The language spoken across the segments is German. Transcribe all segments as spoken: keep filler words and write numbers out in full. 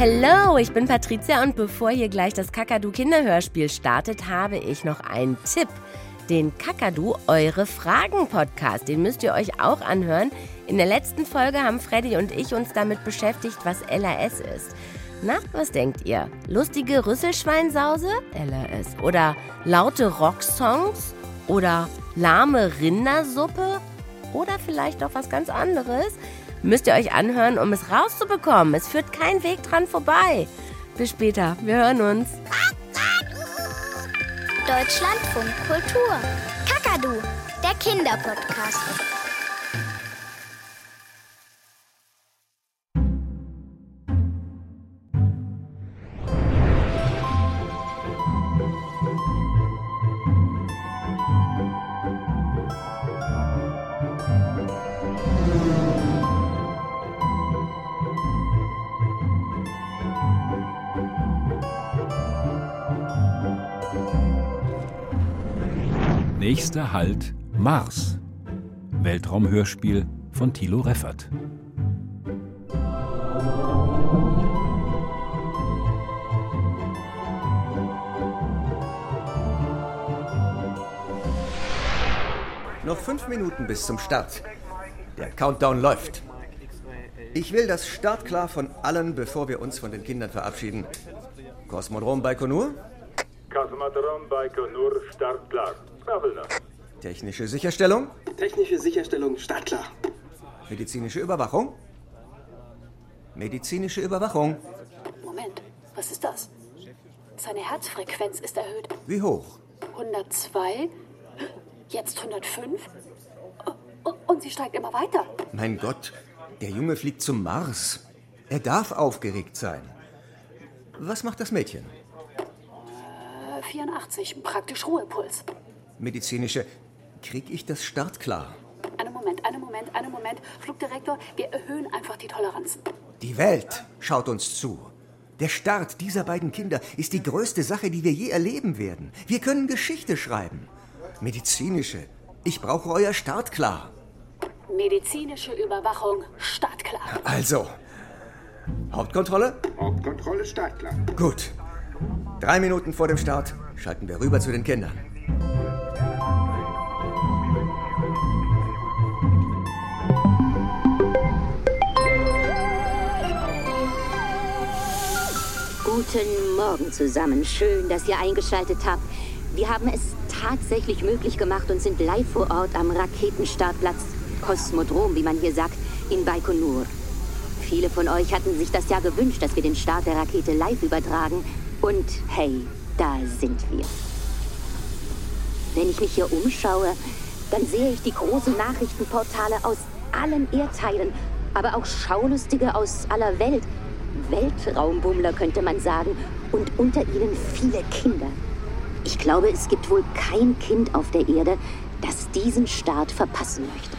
Hallo, ich bin Patricia und bevor hier gleich das Kakadu-Kinderhörspiel startet, habe ich noch einen Tipp. Den Kakadu Eure Fragen-Podcast, den müsst ihr euch auch anhören. In der letzten Folge haben Freddy und ich uns damit beschäftigt, was L A S ist. Na, was denkt ihr? Lustige Rüsselschweinsause? L A S. Oder laute Rocksongs? Oder lahme Rindersuppe? Oder vielleicht doch was ganz anderes? Müsst ihr euch anhören, um es rauszubekommen. Es führt kein Weg dran vorbei. Bis später, wir hören uns. Deutschlandfunk Kultur. Kakadu, der Kinderpodcast. Nächster Halt Mars. Weltraumhörspiel von Thilo Reffert. Noch fünf Minuten bis zum Start. Der Countdown läuft. Ich will das Startklar von allen, bevor wir uns von den Kindern verabschieden. Kosmodrom Baikonur? Kosmodrom Baikonur, startklar. Technische Sicherstellung? Technische Sicherstellung, startklar. Medizinische Überwachung? Medizinische Überwachung. Moment, was ist das? Seine Herzfrequenz ist erhöht. Wie hoch? hundertzwei, jetzt hundertfünf. Und sie steigt immer weiter. Mein Gott, der Junge fliegt zum Mars. Er darf aufgeregt sein. Was macht das Mädchen? Äh, vierundachtzig, praktisch Ruhepuls. Medizinische. Krieg ich das startklar? Einen Moment, einen Moment, einen Moment. Flugdirektor, wir erhöhen einfach die Toleranzen. Die Welt schaut uns zu. Der Start dieser beiden Kinder ist die größte Sache, die wir je erleben werden. Wir können Geschichte schreiben. Medizinische. Ich brauche euer startklar. Medizinische Überwachung, startklar. Also, Hauptkontrolle? Hauptkontrolle, startklar. Gut. Drei Minuten vor dem Start schalten wir rüber zu den Kindern. Guten Morgen zusammen. Schön, dass ihr eingeschaltet habt. Wir haben es tatsächlich möglich gemacht und sind live vor Ort am Raketenstartplatz Kosmodrom, wie man hier sagt, in Baikonur. Viele von euch hatten sich das ja gewünscht, dass wir den Start der Rakete live übertragen. Und hey, da sind wir. Wenn ich mich hier umschaue, dann sehe ich die großen Nachrichtenportale aus allen Erdteilen, aber auch Schaulustige aus aller Welt. Weltraumbummler könnte man sagen, und unter ihnen viele Kinder. Ich glaube, es gibt wohl kein Kind auf der Erde, das diesen Start verpassen möchte.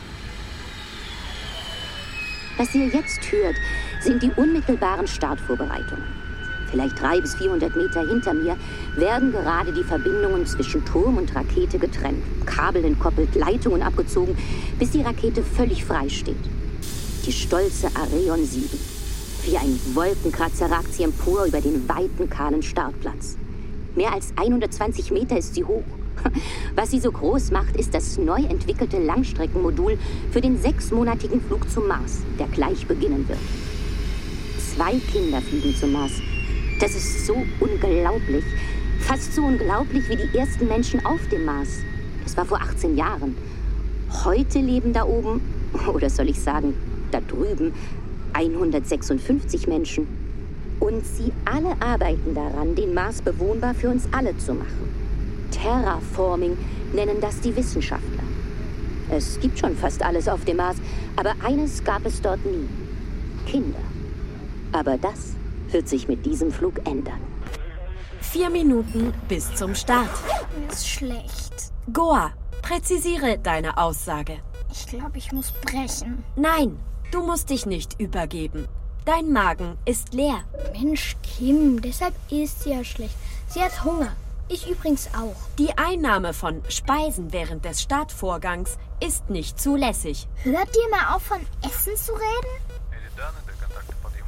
Was ihr jetzt hört, sind die unmittelbaren Startvorbereitungen. Vielleicht dreihundert bis vierhundert Meter hinter mir werden gerade die Verbindungen zwischen Turm und Rakete getrennt, Kabel entkoppelt, Leitungen abgezogen, bis die Rakete völlig frei steht. Die stolze Arion sieben. Wie ein Wolkenkratzer ragt sie empor über den weiten, kahlen Startplatz. Mehr als hundertzwanzig Meter ist sie hoch. Was sie so groß macht, ist das neu entwickelte Langstreckenmodul für den sechsmonatigen Flug zum Mars, der gleich beginnen wird. Zwei Kinder fliegen zum Mars. Das ist so unglaublich. Fast so unglaublich wie die ersten Menschen auf dem Mars. Das war vor achtzehn Jahren. Heute leben da oben, oder soll ich sagen, da drüben, hundertsechsundfünfzig Menschen. Und sie alle arbeiten daran, den Mars bewohnbar für uns alle zu machen. Terraforming nennen das die Wissenschaftler. Es gibt schon fast alles auf dem Mars, aber eines gab es dort nie. Kinder. Aber das wird sich mit diesem Flug ändern. Vier Minuten bis zum Start. Mir ist schlecht. Goa, präzisiere deine Aussage. Ich glaube, ich muss brechen. Nein, du musst dich nicht übergeben. Dein Magen ist leer. Mensch, Kim, deshalb isst sie ja schlecht. Sie hat Hunger. Ich übrigens auch. Die Einnahme von Speisen während des Startvorgangs ist nicht zulässig. Hört ihr mal auf, von Essen zu reden?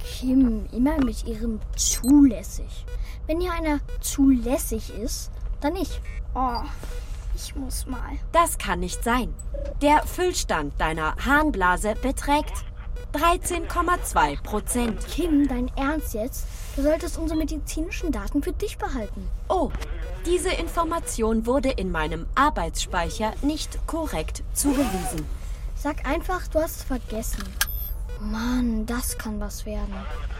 Kim, immer mit ihrem zulässig. Wenn hier einer zulässig ist, dann ich. Oh, ich muss mal. Das kann nicht sein. Der Füllstand deiner Harnblase beträgt dreizehn Komma zwei Prozent. Kim, dein Ernst jetzt? Du solltest unsere medizinischen Daten für dich behalten. Oh, diese Information wurde in meinem Arbeitsspeicher nicht korrekt zugewiesen. Sag einfach, du hast es vergessen. Mann, das kann was werden.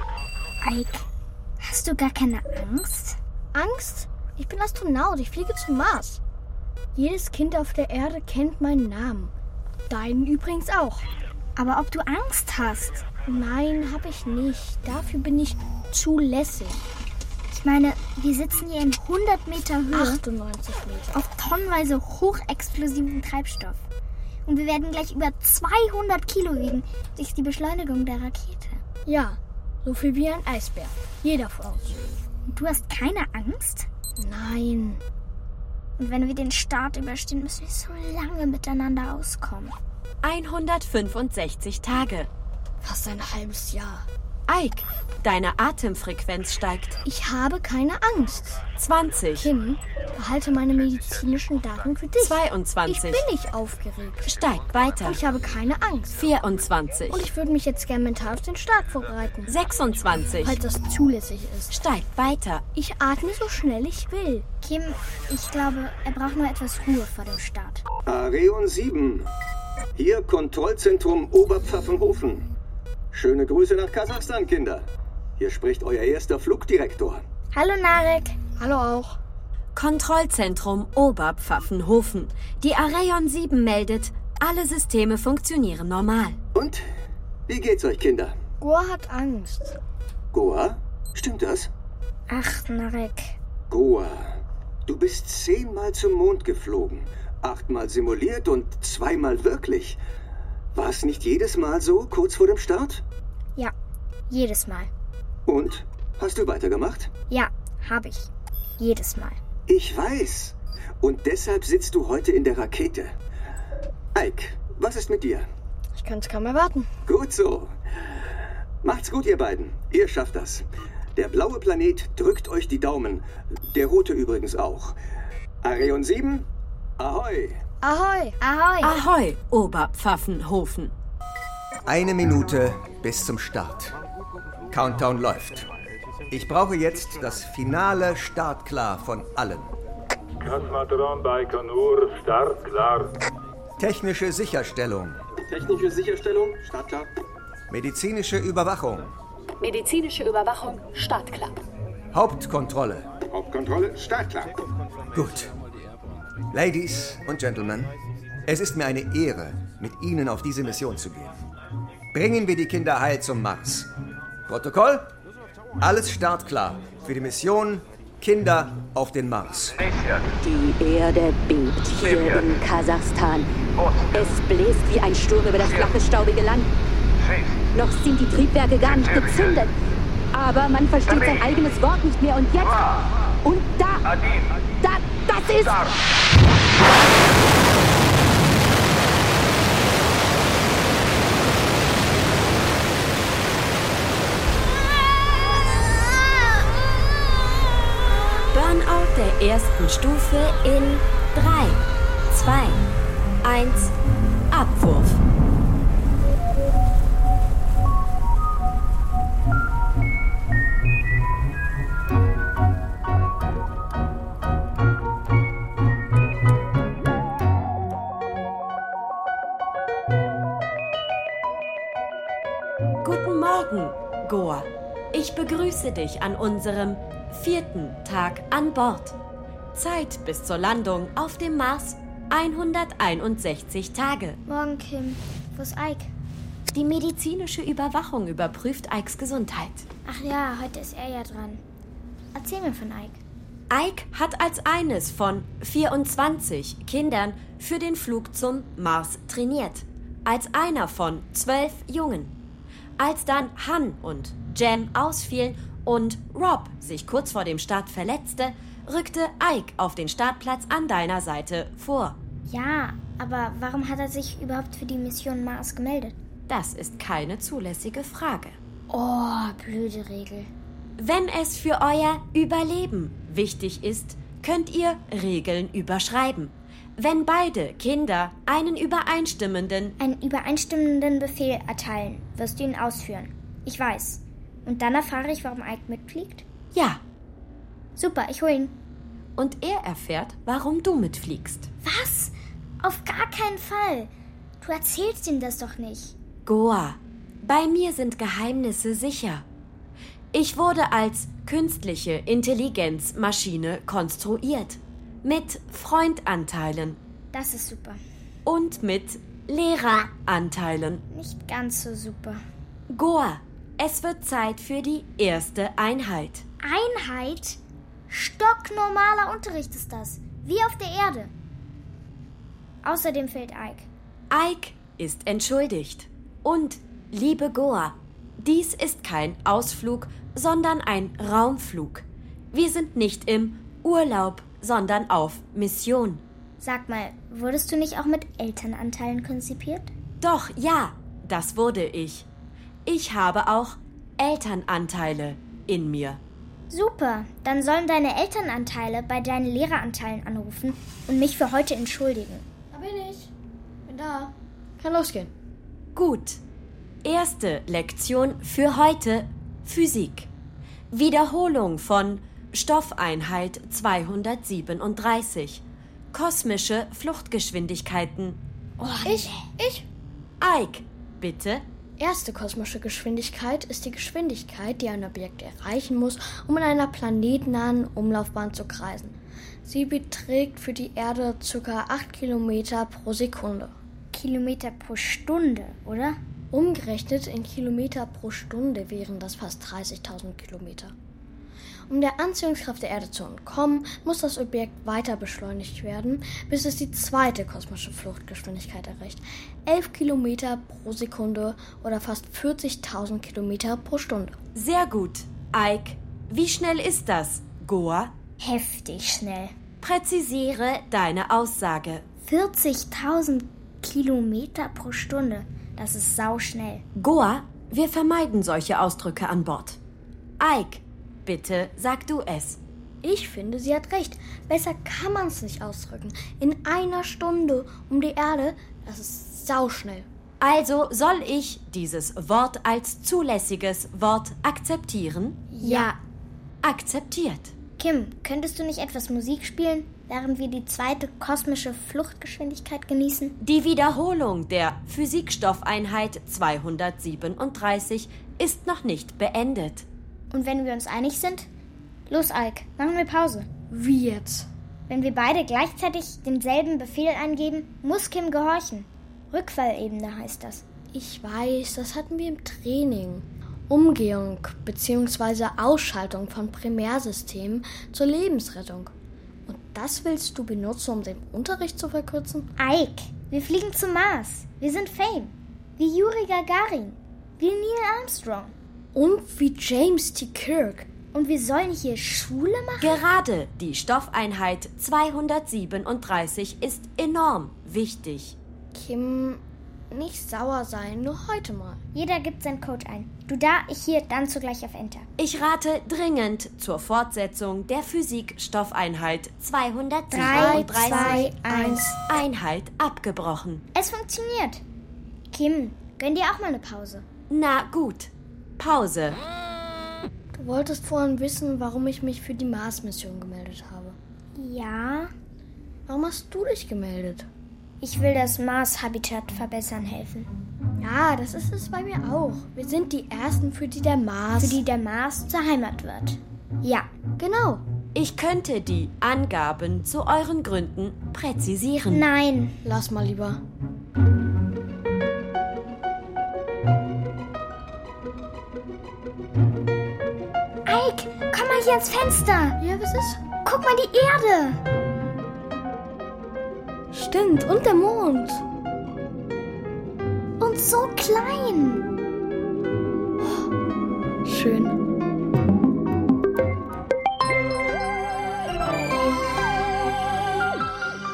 Ike, hast du gar keine Angst? Angst? Ich bin Astronaut, ich fliege zum Mars. Jedes Kind auf der Erde kennt meinen Namen. Deinen übrigens auch. Aber ob du Angst hast? Nein, habe ich nicht. Dafür bin ich zulässig. Ich meine, wir sitzen hier in hundert Meter Höhe. achtundneunzig Meter. Auf tonnenweise hochexplosiven Treibstoff. Und wir werden gleich über zweihundert Kilo wiegen durch die Beschleunigung der Rakete. Ja, so viel wie ein Eisbär. Jeder von uns. Und du hast keine Angst? Nein. Und wenn wir den Start überstehen, müssen wir so lange miteinander auskommen. hundertfünfundsechzig Tage. Fast ein halbes Jahr. Ike, deine Atemfrequenz steigt. Ich habe keine Angst. zwanzig. Kim, behalte meine medizinischen Daten für dich. zweiundzwanzig. Ich bin nicht aufgeregt. Steigt weiter. Und ich habe keine Angst. vierundzwanzig. Und ich würde mich jetzt gern mental auf den Start vorbereiten. sechsundzwanzig. Falls das zulässig ist. Steigt weiter. Ich atme so schnell ich will. Kim, ich glaube, er braucht nur etwas Ruhe vor dem Start. Areon sieben. Hier Kontrollzentrum Oberpfaffenhofen. Schöne Grüße nach Kasachstan, Kinder. Hier spricht euer erster Flugdirektor. Hallo, Narek. Hallo auch. Kontrollzentrum Oberpfaffenhofen. Die Areon sieben meldet, alle Systeme funktionieren normal. Und? Wie geht's euch, Kinder? Goa hat Angst. Goa? Stimmt das? Ach, Narek. Goa, du bist zehnmal zum Mond geflogen. Achtmal simuliert und zweimal wirklich. War es nicht jedes Mal so, kurz vor dem Start? Ja, jedes Mal. Und? Hast du weitergemacht? Ja, habe ich. Jedes Mal. Ich weiß. Und deshalb sitzt du heute in der Rakete. Ike, was ist mit dir? Ich kann es kaum erwarten. Gut so. Macht's gut, ihr beiden. Ihr schafft das. Der blaue Planet drückt euch die Daumen. Der rote übrigens auch. Areon sieben, ahoi. Ahoi. Ahoi. Ahoi, Oberpfaffenhofen. Eine Minute bis zum Start. Countdown läuft. Ich brauche jetzt das finale Startklar von allen. Kosmodrom Baikonur, startklar. Technische Sicherstellung. Technische Sicherstellung, startklar. Medizinische Überwachung. Medizinische Überwachung, startklar. Hauptkontrolle. Hauptkontrolle, startklar. Gut. Ladies und Gentlemen, es ist mir eine Ehre, mit Ihnen auf diese Mission zu gehen. Bringen wir die Kinder heil zum Mars. Protokoll? Alles startklar für die Mission Kinder auf den Mars. Die Erde bebt hier in Kasachstan. Es bläst wie ein Sturm über das flache, staubige Land. Noch sind die Triebwerke gar nicht gezündet. Aber man versteht sein eigenes Wort nicht mehr. Und jetzt... Und da... Da... Das ist... Burnout der ersten Stufe in drei, zwei, eins, Abwurf. Guten Morgen, Goa. Ich begrüße dich an unserem vierten Tag an Bord. Zeit bis zur Landung auf dem Mars hunderteinundsechzig Tage. Morgen, Kim. Wo ist Ike? Die medizinische Überwachung überprüft Ikes Gesundheit. Ach ja, heute ist er ja dran. Erzähl mir von Ike. Ike hat als eines von vierundzwanzig Kindern für den Flug zum Mars trainiert. Als einer von zwölf Jungen. Als dann Han und Jem ausfielen und Rob sich kurz vor dem Start verletzte, rückte Ike auf den Startplatz an deiner Seite vor. Ja, aber warum hat er sich überhaupt für die Mission Mars gemeldet? Das ist keine zulässige Frage. Oh, blöde Regel. Wenn es für euer Überleben wichtig ist, könnt ihr Regeln überschreiben. Wenn beide Kinder einen übereinstimmenden... Einen übereinstimmenden Befehl erteilen, wirst du ihn ausführen. Ich weiß. Und dann erfahre ich, warum Ike mitfliegt? Ja. Super, ich hol ihn. Und er erfährt, warum du mitfliegst. Was? Auf gar keinen Fall. Du erzählst ihm das doch nicht. Goa, bei mir sind Geheimnisse sicher. Ich wurde als künstliche Intelligenzmaschine konstruiert. Mit Freundanteilen. Das ist super. Und mit Lehreranteilen. Nicht ganz so super. Goa, es wird Zeit für die erste Einheit. Einheit? Stocknormaler Unterricht ist das. Wie auf der Erde. Außerdem fehlt Ike. Ike ist entschuldigt. Und, liebe Goa, dies ist kein Ausflug, sondern ein Raumflug. Wir sind nicht im Urlaub, sondern auf Mission. Sag mal, wurdest du nicht auch mit Elternanteilen konzipiert? Doch, ja, das wurde ich. Ich habe auch Elternanteile in mir. Super, dann sollen deine Elternanteile bei deinen Lehreranteilen anrufen und mich für heute entschuldigen. Da bin ich. Bin da. Kann losgehen. Gut. Erste Lektion für heute: Physik. Wiederholung von Stoffeinheit zweihundertsiebenunddreißig. Kosmische Fluchtgeschwindigkeiten. Oh, ich, ich. Ike, bitte. Erste kosmische Geschwindigkeit ist die Geschwindigkeit, die ein Objekt erreichen muss, um in einer planetnahen Umlaufbahn zu kreisen. Sie beträgt für die Erde ca. acht Kilometer pro Sekunde. Kilometer pro Stunde, oder? Umgerechnet in Kilometer pro Stunde wären das fast dreißigtausend Kilometer. Um der Anziehungskraft der Erde zu entkommen, muss das Objekt weiter beschleunigt werden, bis es die zweite kosmische Fluchtgeschwindigkeit erreicht. elf Kilometer pro Sekunde oder fast vierzigtausend Kilometer pro Stunde. Sehr gut. Ike, wie schnell ist das, Goa? Heftig schnell. Präzisiere deine Aussage. vierzigtausend Kilometer pro Stunde. Das ist sauschnell. Goa, wir vermeiden solche Ausdrücke an Bord. Ike, bitte sag du es. Ich finde, sie hat recht. Besser kann man es nicht ausdrücken. In einer Stunde um die Erde, das ist sauschnell. Also soll ich dieses Wort als zulässiges Wort akzeptieren? Ja. Akzeptiert. Kim, könntest du nicht etwas Musik spielen, während wir die zweite kosmische Fluchtgeschwindigkeit genießen? Die Wiederholung der Physikstoffeinheit zweihundertsiebenunddreißig ist noch nicht beendet. Und wenn wir uns einig sind? Los, Ike, machen wir Pause. Wie jetzt? Wenn wir beide gleichzeitig denselben Befehl eingeben, muss Kim gehorchen. Rückfallebene heißt das. Ich weiß, das hatten wir im Training. Umgehung bzw. Ausschaltung von Primärsystemen zur Lebensrettung. Und das willst du benutzen, um den Unterricht zu verkürzen? Ike, wir fliegen zum Mars. Wir sind Fame. Wie Juri Gagarin. Wie Neil Armstrong. Und wie James T. Kirk. Und wir sollen hier Schule machen? Gerade die Stoffeinheit zweihundertsiebenunddreißig ist enorm wichtig. Kim, nicht sauer sein, nur heute mal. Jeder gibt seinen Code ein. Du da, ich hier, dann zugleich auf Enter. Ich rate dringend zur Fortsetzung der Physikstoffeinheit zweihundertsiebenunddreißig. drei, zwei, eins. Einheit abgebrochen. Es funktioniert. Kim, gönn dir auch mal eine Pause. Na gut, Pause. Du wolltest vorhin wissen, warum ich mich für die Mars-Mission gemeldet habe. Ja. Warum hast du dich gemeldet? Ich will das Mars-Habitat verbessern helfen. Ja, das ist es bei mir auch. Wir sind die Ersten, für die der Mars... Für die der Mars zur Heimat wird. Ja, genau. Ich könnte die Angaben zu euren Gründen präzisieren. Nein. Lass mal lieber. Ike, komm mal hier ans Fenster. Ja, was ist? Guck mal die Erde. Stimmt, und der Mond. Und so klein. Schön.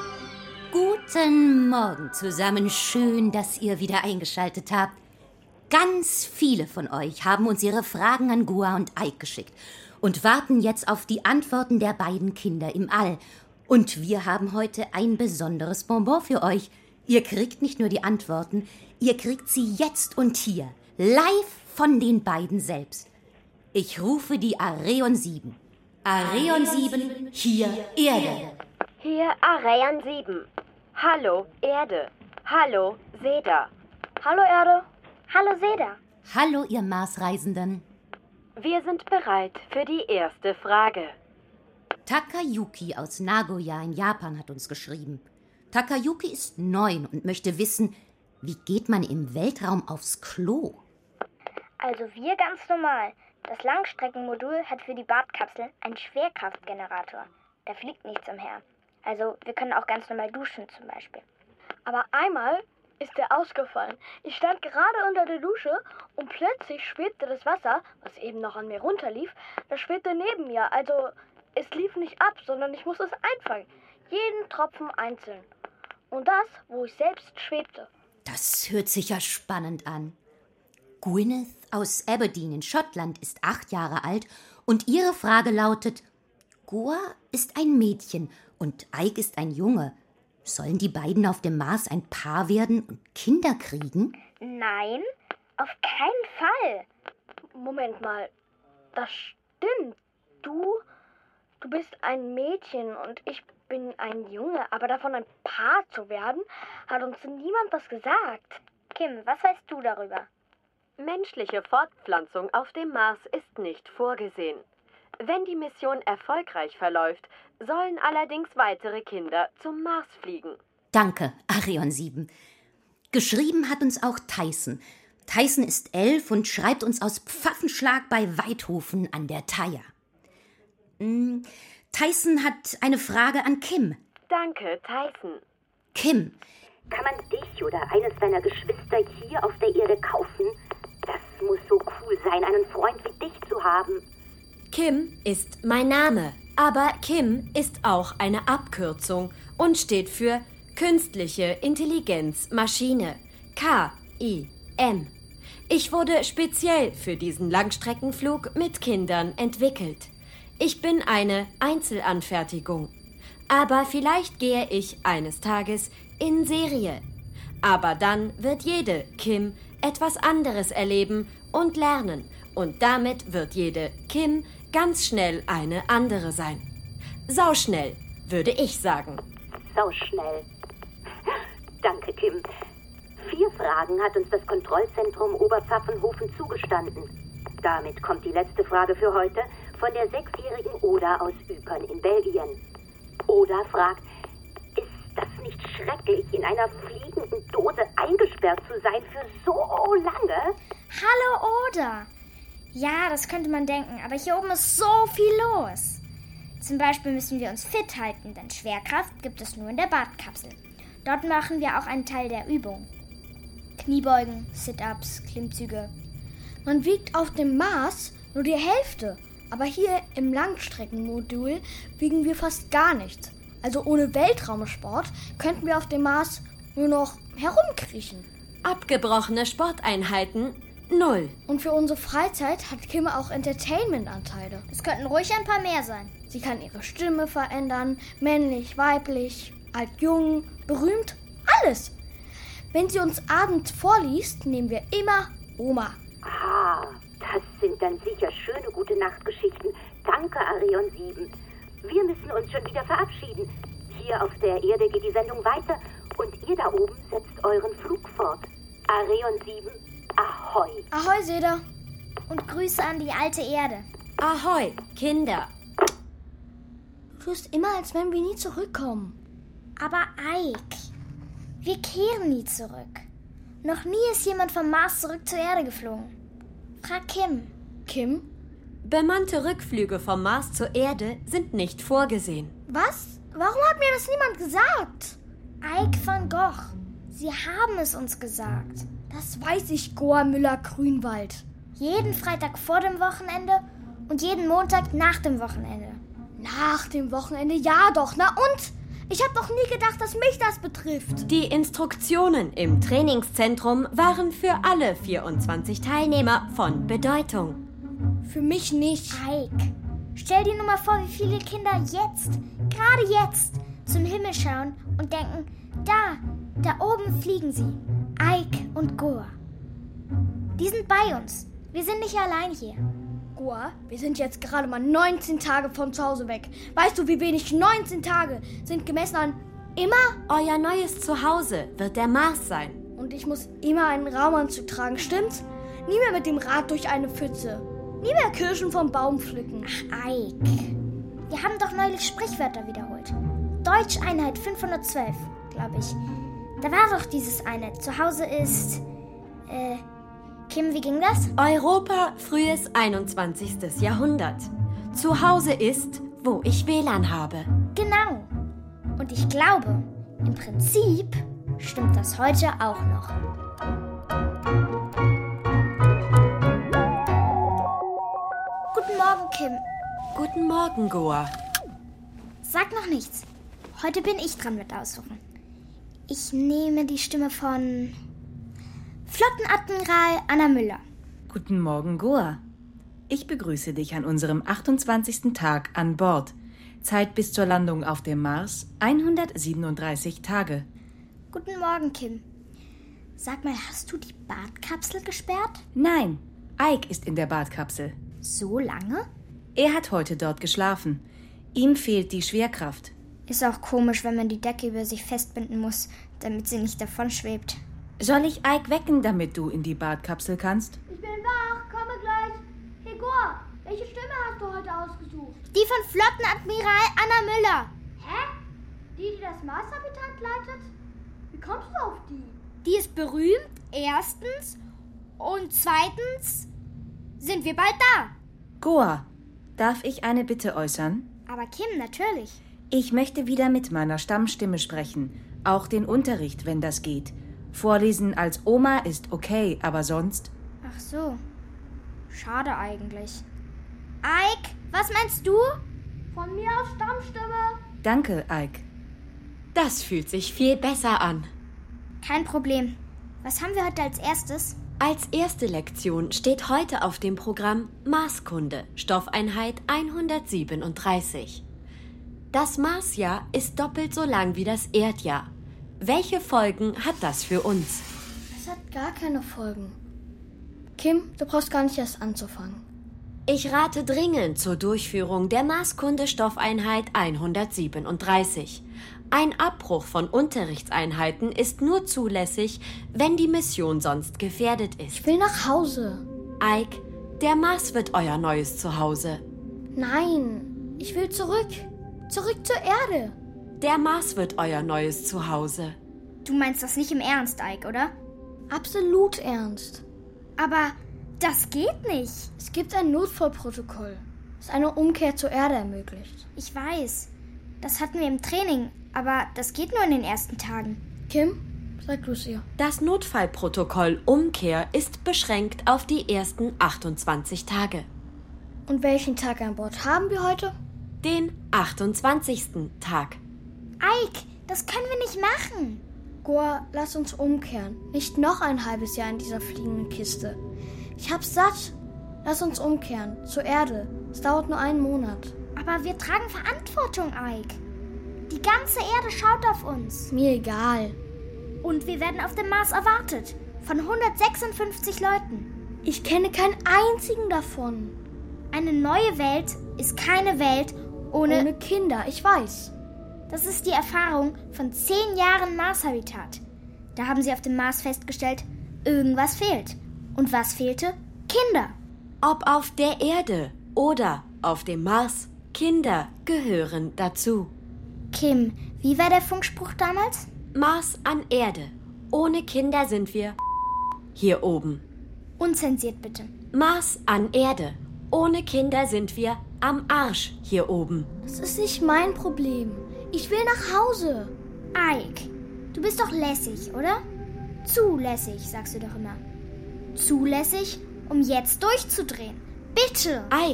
Guten Morgen zusammen. Schön, dass ihr wieder eingeschaltet habt. Ganz viele von euch haben uns ihre Fragen an Gua und Ike geschickt und warten jetzt auf die Antworten der beiden Kinder im All. Und wir haben heute ein besonderes Bonbon für euch. Ihr kriegt nicht nur die Antworten, ihr kriegt sie jetzt und hier, live von den beiden selbst. Ich rufe die Areon sieben. Areon sieben, hier Erde. Hier Areon sieben. Hallo Erde. Hallo Seda. Hallo Erde. Hallo Seda. Hallo ihr Marsreisenden. Wir sind bereit für die erste Frage. Takayuki aus Nagoya in Japan hat uns geschrieben. Takayuki ist neun und möchte wissen, wie geht man im Weltraum aufs Klo? Also wir ganz normal. Das Langstreckenmodul hat für die Badkapsel einen Schwerkraftgenerator. Da fliegt nichts umher. Also wir können auch ganz normal duschen zum Beispiel. Aber einmal ist der ausgefallen. Ich stand gerade unter der Dusche und plötzlich schwebte das Wasser, was eben noch an mir runterlief, das schwebte neben mir. Also es lief nicht ab, sondern ich musste es einfangen. Jeden Tropfen einzeln. Und das, wo ich selbst schwebte. Das hört sich ja spannend an. Gwyneth aus Aberdeen in Schottland ist acht Jahre alt und ihre Frage lautet: Gua ist ein Mädchen und Ike ist ein Junge. Sollen die beiden auf dem Mars ein Paar werden und Kinder kriegen? Nein, auf keinen Fall. Moment mal, das stimmt. Du, du bist ein Mädchen und ich bin ein Junge, aber davon ein Paar zu werden, hat uns niemand was gesagt. Kim, was weißt du darüber? Menschliche Fortpflanzung auf dem Mars ist nicht vorgesehen. Wenn die Mission erfolgreich verläuft, sollen allerdings weitere Kinder zum Mars fliegen. Danke, Areon sieben. Geschrieben hat uns auch Tyson. Tyson ist elf und schreibt uns aus Pfaffenschlag bei Weithofen an der Thaya. Hm, Tyson hat eine Frage an Kim. Danke, Tyson. Kim. Kann man dich oder eines deiner Geschwister hier auf der Erde kaufen? Das muss so cool sein, einen Freund wie dich zu haben. Kim ist mein Name, aber Kim ist auch eine Abkürzung und steht für Künstliche Intelligenz Maschine, K I M. Ich wurde speziell für diesen Langstreckenflug mit Kindern entwickelt. Ich bin eine Einzelanfertigung, aber vielleicht gehe ich eines Tages in Serie. Aber dann wird jede Kim etwas anderes erleben und lernen und damit wird jede Kim ganz schnell eine andere sein. Sauschnell, würde ich sagen. Sauschnell. Danke, Kim. Vier Fragen hat uns das Kontrollzentrum Oberpfaffenhofen zugestanden. Damit kommt die letzte Frage für heute von der sechsjährigen Oda aus Ypern in Belgien. Oda fragt: Ist das nicht schrecklich, in einer fliegenden Dose eingesperrt zu sein für so lange? Hallo Oda! Ja, das könnte man denken, aber hier oben ist so viel los. Zum Beispiel müssen wir uns fit halten, denn Schwerkraft gibt es nur in der Badkapsel. Dort machen wir auch einen Teil der Übung. Kniebeugen, Sit-ups, Klimmzüge. Man wiegt auf dem Mars nur die Hälfte, aber hier im Langstreckenmodul wiegen wir fast gar nichts. Also ohne Weltraumsport könnten wir auf dem Mars nur noch herumkriechen. Abgebrochene Sporteinheiten null. Und für unsere Freizeit hat Kim auch Entertainment-Anteile. Es könnten ruhig ein paar mehr sein. Sie kann ihre Stimme verändern, männlich, weiblich, alt, jung, berühmt, alles. Wenn sie uns abends vorliest, nehmen wir immer Oma. Ah, das sind dann sicher schöne Gute-Nacht-Geschichten. Danke, Areon sieben. Wir müssen uns schon wieder verabschieden. Hier auf der Erde geht die Sendung weiter und ihr da oben setzt euren Flug fort. Areon sieben, Ahoi. Ahoi, Seda. Und Grüße an die alte Erde. Ahoi, Kinder. Du tust immer, als wenn wir nie zurückkommen. Aber Ike, wir kehren nie zurück. Noch nie ist jemand vom Mars zurück zur Erde geflogen. Frag Kim. Kim? Bemannte Rückflüge vom Mars zur Erde sind nicht vorgesehen. Was? Warum hat mir das niemand gesagt? Ike van Gogh. Sie haben es uns gesagt. Das weiß ich, Goa Müller-Grünwald. Jeden Freitag vor dem Wochenende und jeden Montag nach dem Wochenende. Nach dem Wochenende? Ja doch, na und? Ich habe doch nie gedacht, dass mich das betrifft. Die Instruktionen im Trainingszentrum waren für alle vierundzwanzig Teilnehmer von Bedeutung. Für mich nicht. Ike, stell dir nur mal vor, wie viele Kinder jetzt, gerade jetzt, zum Himmel schauen und denken, da, da oben fliegen sie, Ike und Goa. Die sind bei uns. Wir sind nicht allein hier. Goa, wir sind jetzt gerade mal neunzehn Tage von zu Hause weg. Weißt du, wie wenig neunzehn Tage sind gemessen an immer? Euer neues Zuhause wird der Mars sein. Und ich muss immer einen Raumanzug tragen, stimmt's? Nie mehr mit dem Rad durch eine Pfütze. Nie mehr Kirschen vom Baum pflücken. Ach, Ike. Wir haben doch neulich Sprichwörter wiederholt. Deutscheinheit fünfhundertzwölf, glaube ich. Da war doch dieses eine. Zu Hause ist... Äh... Kim, wie ging das? Europa, frühes einundzwanzigstes Jahrhundert. Zu Hause ist, wo ich W L A N habe. Genau. Und ich glaube, im Prinzip stimmt das heute auch noch. Guten Morgen, Kim. Guten Morgen, Goa. Sag noch nichts. Heute bin ich dran mit Aussuchen. Ich nehme die Stimme von... Flottenadmiral Anna Müller. Guten Morgen, Goa. Ich begrüße dich an unserem achtundzwanzigsten Tag an Bord. Zeit bis zur Landung auf dem Mars hundertsiebenunddreißig Tage. Guten Morgen, Kim. Sag mal, hast du die Badkapsel gesperrt? Nein, Ike ist in der Badkapsel. So lange? Er hat heute dort geschlafen. Ihm fehlt die Schwerkraft. Ist auch komisch, wenn man die Decke über sich festbinden muss, damit sie nicht davon schwebt. Soll ich Ike wecken, damit du in die Badkapsel kannst? Ich bin wach, komme gleich. Hey Goa, welche Stimme hast du heute ausgesucht? Die von Flottenadmiral Anna Müller. Hä? Die, die das Marshabitat leitet? Wie kommst du auf die? Die ist berühmt, erstens. Und zweitens sind wir bald da. Goa, darf ich eine Bitte äußern? Aber Kim, natürlich. Ich möchte wieder mit meiner Stammstimme sprechen. Auch den Unterricht, wenn das geht. Vorlesen als Oma ist okay, aber sonst... Ach so. Schade eigentlich. Ike, was meinst du? Von mir aus Stammstimme. Danke, Ike. Das fühlt sich viel besser an. Kein Problem. Was haben wir heute als erstes? Als erste Lektion steht heute auf dem Programm Marskunde, Stoffeinheit hundertsiebenunddreißig. Das Marsjahr ist doppelt so lang wie das Erdjahr. Welche Folgen hat das für uns? Es hat gar keine Folgen. Kim, du brauchst gar nicht erst anzufangen. Ich rate dringend zur Durchführung der Marskunde Stoffeinheit hundertsiebenunddreißig. Ein Abbruch von Unterrichtseinheiten ist nur zulässig, wenn die Mission sonst gefährdet ist. Ich will nach Hause. Ike, der Mars wird euer neues Zuhause. Nein, ich will zurück. Zurück zur Erde. Der Mars wird euer neues Zuhause. Du meinst das nicht im Ernst, Ike, oder? Absolut ernst. Aber das geht nicht. Es gibt ein Notfallprotokoll, das eine Umkehr zur Erde ermöglicht. Ich weiß. Das hatten wir im Training, aber das geht nur in den ersten Tagen. Kim, sag du es ihr. Das Notfallprotokoll Umkehr ist beschränkt auf die ersten achtundzwanzig Tage. Und welchen Tag an Bord haben wir heute? Den achtundzwanzigsten Tag. Ike, das können wir nicht machen. Goa, lass uns umkehren. Nicht noch ein halbes Jahr in dieser fliegenden Kiste. Ich hab's satt. Lass uns umkehren. Zur Erde. Es dauert nur einen Monat. Aber wir tragen Verantwortung, Ike. Die ganze Erde schaut auf uns. Mir egal. Und wir werden auf dem Mars erwartet. Von hundertsechsundfünfzig Leuten. Ich kenne keinen einzigen davon. Eine neue Welt ist keine Welt ohne... Ohne Kinder, ich weiß. Das ist die Erfahrung von zehn Jahren Marshabitat. Da haben sie auf dem Mars festgestellt, irgendwas fehlt. Und was fehlte? Kinder. Ob auf der Erde oder auf dem Mars, Kinder gehören dazu. Kim, wie war der Funkspruch damals? Mars an Erde. Ohne Kinder sind wir hier oben. Unzensiert bitte. Mars an Erde. Ohne Kinder sind wir am Arsch hier oben. Das ist nicht mein Problem. Ich will nach Hause. Ike, du bist doch lässig, oder? Zulässig, sagst du doch immer. Zulässig, um jetzt durchzudrehen. Bitte. Ike,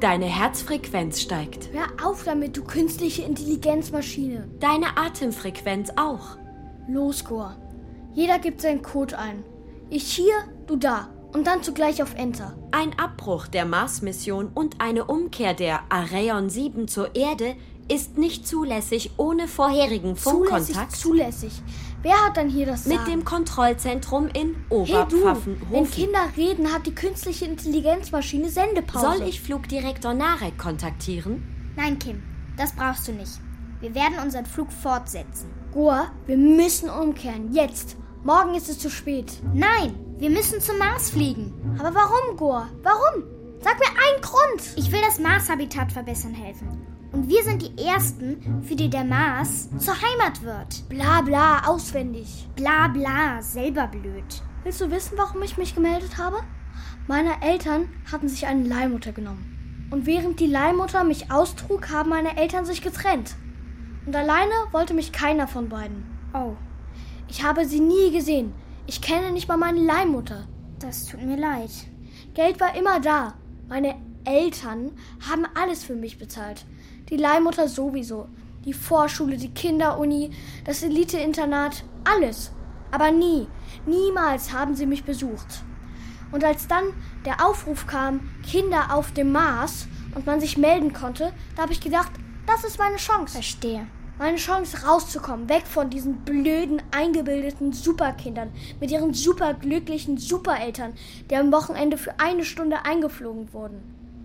Deine Herzfrequenz steigt. Hör auf damit, du künstliche Intelligenzmaschine. Deine Atemfrequenz auch. Los, Goa. Jeder gibt seinen Code ein. Ich hier, du da. Und dann zugleich auf Enter. Ein Abbruch der Mars-Mission und eine Umkehr der Arion sieben zur Erde ist nicht zulässig ohne vorherigen Funkkontakt. Zulässig, zulässig. Wer hat dann hier das Sagen? Mit dem Kontrollzentrum in Hey du, Oberpfaffenhofen. wenn Kinder reden, hat die künstliche Intelligenzmaschine Sendepause. Soll ich Flugdirektor Narek kontaktieren? Nein, Kim, das brauchst du nicht. Wir werden unseren Flug fortsetzen. Goa, wir müssen umkehren. Jetzt. Morgen ist es zu spät. Nein, wir müssen zum Mars fliegen. Aber warum, Goa? Warum? Sag mir einen Grund. Ich will das Mars-Habitat verbessern helfen. Und wir sind die Ersten, für die der Mars zur Heimat wird. Bla bla, auswendig. Bla bla, selber blöd. Willst du wissen, warum ich mich gemeldet habe? Meine Eltern hatten sich eine Leihmutter genommen. Und während die Leihmutter mich austrug, haben meine Eltern sich getrennt. Und alleine wollte mich keiner von beiden. Oh. Ich habe sie nie gesehen. Ich kenne nicht mal meine Leihmutter. Das tut mir leid. Geld war immer da. Meine Eltern haben alles für mich bezahlt. Die Leihmutter sowieso. Die Vorschule, die Kinderuni, das Elite-Internat, alles. Aber nie, niemals haben sie mich besucht. Und als dann der Aufruf kam, Kinder auf dem Mars, und man sich melden konnte, da habe ich gedacht, das ist meine Chance. Verstehe. Meine Chance rauszukommen, weg von diesen blöden, eingebildeten Superkindern mit ihren superglücklichen Supereltern, die am Wochenende für eine Stunde eingeflogen wurden.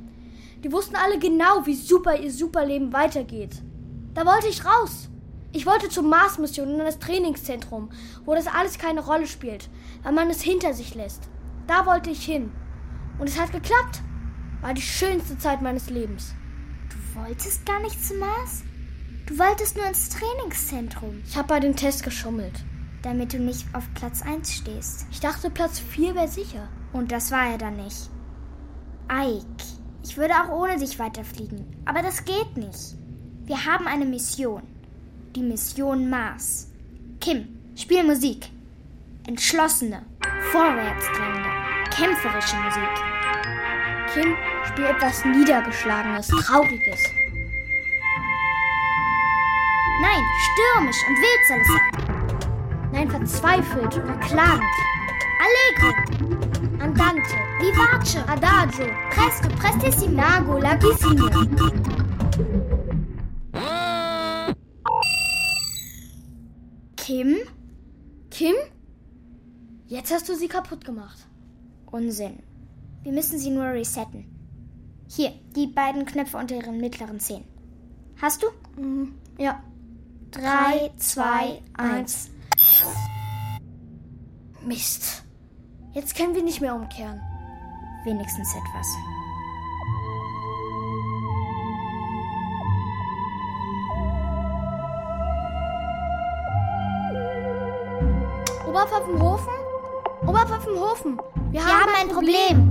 Die wussten alle genau, wie super ihr Superleben weitergeht. Da wollte ich raus. Ich wollte zur Mars-Mission in das Trainingszentrum, wo das alles keine Rolle spielt, weil man es hinter sich lässt. Da wollte ich hin. Und es hat geklappt. War die schönste Zeit meines Lebens. Du wolltest gar nicht zum Mars? Du wolltest nur ins Trainingszentrum. Ich habe bei dem Test geschummelt. Damit du nicht auf Platz eins stehst. Ich dachte, Platz vier wäre sicher. Und das war er dann nicht. Ike, ich würde auch ohne dich weiterfliegen. Aber das geht nicht. Wir haben eine Mission. Die Mission Mars. Kim, spiel Musik. Entschlossene, vorwärtsdrängende, kämpferische Musik. Kim, spiel etwas Niedergeschlagenes, Trauriges. Nein, stürmisch und wild soll es sein. Nein, verzweifelt oder klagend. Allegro. Andante. Vivace. Adagio. Presto, prestissimo. Largo, larghissimo. Kim? Kim? Jetzt hast du sie kaputt gemacht. Unsinn. Wir müssen sie nur resetten. Hier, die beiden Knöpfe unter ihren mittleren Zehen. Hast du? Mhm. Ja. Drei, zwei, eins. Mist. Jetzt können wir nicht mehr umkehren. Wenigstens etwas. Oberpfaffenhofen? Oberpfaffenhofen, wir, wir haben, haben ein Problem.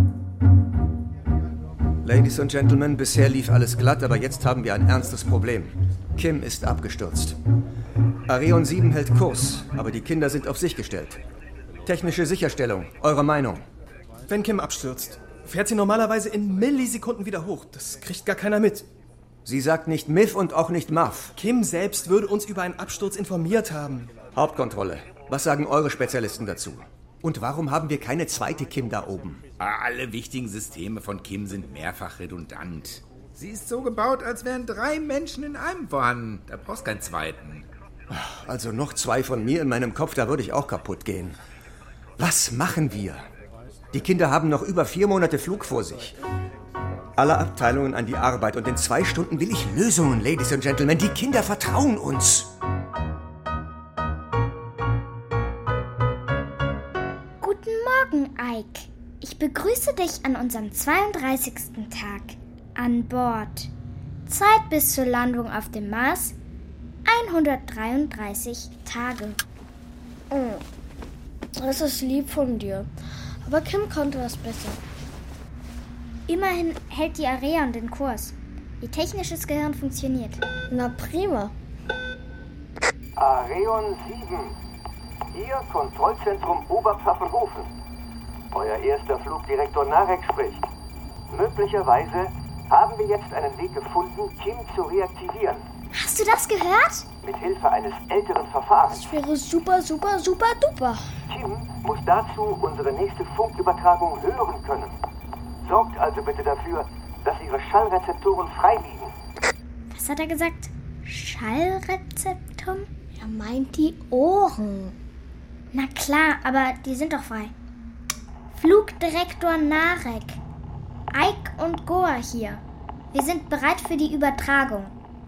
Ladies und Gentlemen, bisher lief alles glatt, aber jetzt haben wir ein ernstes Problem. Kim ist abgestürzt. Arion sieben hält Kurs, aber die Kinder sind auf sich gestellt. Technische Sicherstellung, eure Meinung? Wenn Kim abstürzt, fährt sie normalerweise in Millisekunden wieder hoch. Das kriegt gar keiner mit. Sie sagt nicht Miff und auch nicht Muff. Kim selbst würde uns über einen Absturz informiert haben. Hauptkontrolle, was sagen eure Spezialisten dazu? Und warum haben wir keine zweite Kim da oben? Alle wichtigen Systeme von Kim sind mehrfach redundant. Sie ist so gebaut, als wären drei Menschen in einem vorhanden. Da brauchst du keinen zweiten. Also noch zwei von mir in meinem Kopf, da würde ich auch kaputt gehen. Was machen wir? Die Kinder haben noch über vier Monate Flug vor sich. Alle Abteilungen an die Arbeit und in zwei Stunden will ich Lösungen, Ladies and Gentlemen. Die Kinder vertrauen uns. Guten Morgen, Ike. Ich begrüße dich an unserem zweiunddreißigsten Tag an Bord. Zeit bis zur Landung auf dem Mars hundertdreiunddreißig Tage. Oh, das ist lieb von dir. Aber Kim konnte das besser. Immerhin hält die Arion den Kurs. Ihr technisches Gehirn funktioniert. Na prima. Arion sieben. Hier Kontrollzentrum Oberpfaffenhofen. Euer erster Flugdirektor Narek spricht. Möglicherweise haben wir jetzt einen Weg gefunden, Kim zu reaktivieren. Hast du das gehört? Mit Hilfe eines älteren Verfahrens. Das wäre super, super, super, duper. Kim muss dazu unsere nächste Funkübertragung hören können. Sorgt also bitte dafür, dass ihre Schallrezeptoren frei liegen. Was hat er gesagt? Schallrezeptoren? Er meint die Ohren. Na klar, aber die sind doch frei. Flugdirektor Narek. Ike und Goa hier. Wir sind bereit für die Übertragung.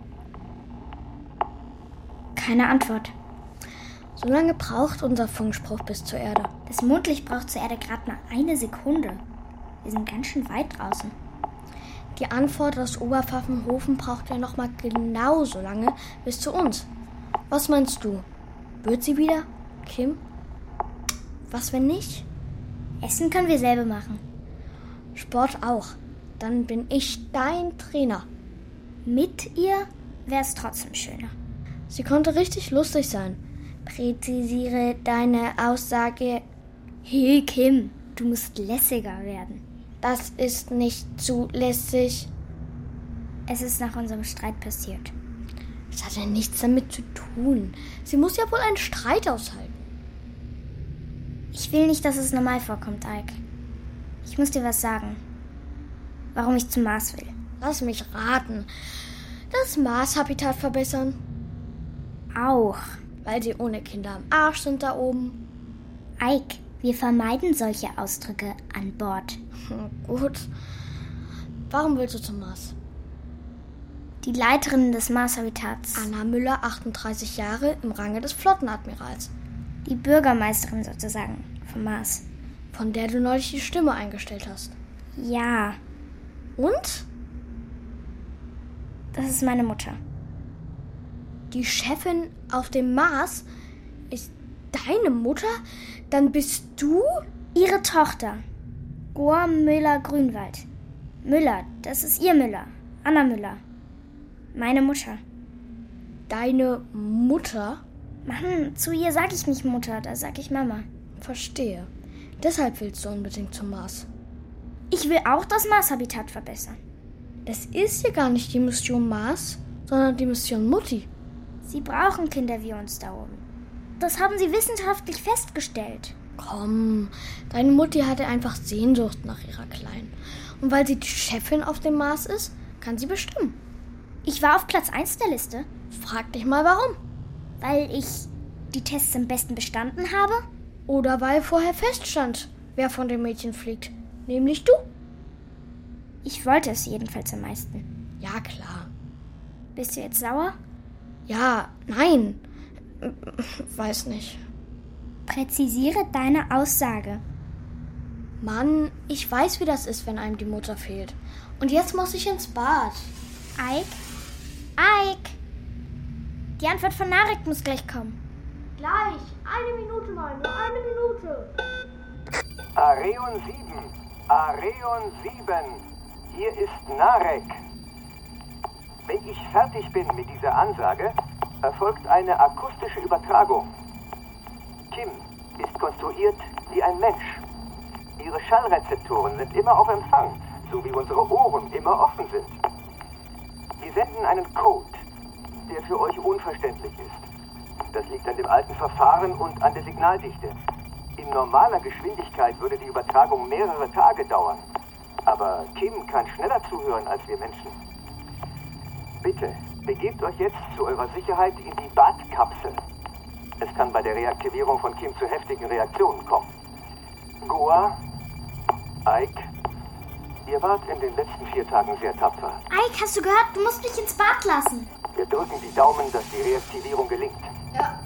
Keine Antwort. So lange braucht unser Funkspruch bis zur Erde. Das Mondlicht braucht zur Erde gerade mal eine Sekunde. Wir sind ganz schön weit draußen. Die Antwort aus Oberpfaffenhofen braucht ja noch mal genauso lange bis zu uns. Was meinst du? Wird sie wieder? Kim? Was, wenn nicht? Essen können wir selber machen. Sport auch. Dann bin ich dein Trainer. Mit ihr wäre es trotzdem schöner. Sie konnte richtig lustig sein. Präzisiere deine Aussage. Hey Kim, du musst lässiger werden. Das ist nicht zulässig. Es ist nach unserem Streit passiert. Das hat ja nichts damit zu tun. Sie muss ja wohl einen Streit aushalten. Ich will nicht, dass es normal vorkommt, Ike. Ich muss dir was sagen. Warum ich zum Mars will. Lass mich raten. Das Mars-Habitat verbessern. Auch. Weil sie ohne Kinder am Arsch sind da oben. Ike, wir vermeiden solche Ausdrücke an Bord. Gut. Warum willst du zum Mars? Die Leiterin des Mars-Habitats. Anna Müller, achtunddreißig Jahre, im Range des Flottenadmirals. Die Bürgermeisterin sozusagen vom Mars. Von der du neulich die Stimme eingestellt hast. Ja. Und? Das ist meine Mutter. Die Chefin auf dem Mars ist deine Mutter? Dann bist du? Ihre Tochter. Goa Müller-Grünwald. Müller, das ist ihr Müller. Anna Müller. Meine Mutter. Deine Mutter? Mann, zu ihr sag ich nicht Mutter, da sag ich Mama. Verstehe. Deshalb willst du unbedingt zum Mars. Ich will auch das Mars-Habitat verbessern. Das ist ja gar nicht die Mission Mars, sondern die Mission Mutti. Sie brauchen Kinder wie uns da oben. Das haben sie wissenschaftlich festgestellt. Komm, deine Mutti hatte einfach Sehnsucht nach ihrer Kleinen. Und weil sie die Chefin auf dem Mars ist, kann sie bestimmen. Ich war auf Platz eins der Liste. Frag dich mal, warum. Weil ich die Tests am besten bestanden habe? Oder weil vorher feststand, wer von den Mädchen fliegt. Nämlich du. Ich wollte es jedenfalls am meisten. Ja, klar. Bist du jetzt sauer? Ja, nein. Weiß nicht. Präzisiere deine Aussage. Mann, ich weiß, wie das ist, wenn einem die Mutter fehlt. Und jetzt muss ich ins Bad. Ike? Ike? Die Antwort von Narek muss gleich kommen. Gleich. Eine Minute mal. Nur eine Minute. Areon sieben. Areon sieben. Hier ist Narek. Wenn ich fertig bin mit dieser Ansage, erfolgt eine akustische Übertragung. Kim ist konstruiert wie ein Mensch. Ihre Schallrezeptoren sind immer auf Empfang, so wie unsere Ohren immer offen sind. Wir senden einen Code, der für euch unverständlich ist. Das liegt an dem alten Verfahren und an der Signaldichte. In normaler Geschwindigkeit würde die Übertragung mehrere Tage dauern. Aber Kim kann schneller zuhören als wir Menschen. Bitte, begebt euch jetzt zu eurer Sicherheit in die Badkapsel. Es kann bei der Reaktivierung von Kim zu heftigen Reaktionen kommen. Goa, Ike, ihr wart in den letzten vier Tagen sehr tapfer. Ike, hast du gehört? Du musst mich ins Bad lassen. Wir drücken die Daumen, dass die Reaktivierung gelingt. Ja,